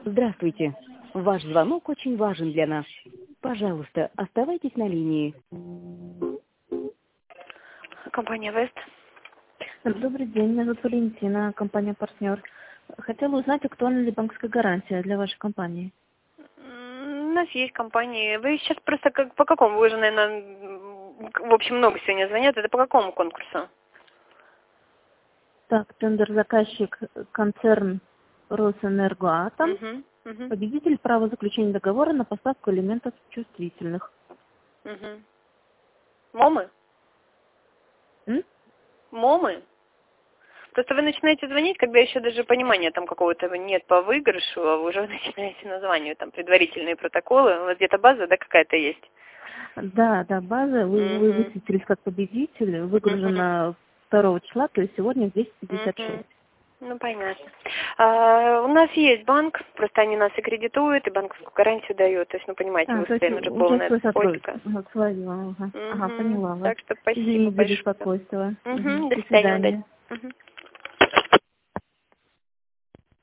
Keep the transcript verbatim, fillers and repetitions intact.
Здравствуйте. Ваш звонок очень важен для нас. Пожалуйста, оставайтесь на линии. Компания Вест. Добрый день, меня зовут Валентина, компания «Партнер». Хотела узнать, актуальна ли банковская гарантия для вашей компании? М, У нас есть компании. Вы сейчас просто как по какому? Вы же, наверное, в общем, много сегодня звонят. Это по какому конкурсу? Так, тендер-заказчик, концерн «Росэнергоатом». Угу, угу, Победитель право заключения договора на поставку элементов чувствительных. угу. МОМы? М? МОМы? Просто вы начинаете звонить, когда еще даже понимания там какого-то нет по выигрышу, а вы уже начинаете названивать там предварительные протоколы. У вас где-то база, да, какая-то есть? Да, да, база, вы, вы Угу. высветились как победитель, Угу. выгружена второго числа, то есть сегодня в десять пятьдесят Угу. шесть. Ну, понятно. А, у нас есть банк, просто они нас аккредитуют и банковскую гарантию дают. То есть, ну, понимаете, А, мы то есть постоянно уже уже полная свой сотрудник. цепочка. Ага, свою, ага. Ага, Угу. поняла вас. Так что спасибо Извините за большое. беспокойство. Мгм. Угу. До До свидания, свидания. удачи. Угу.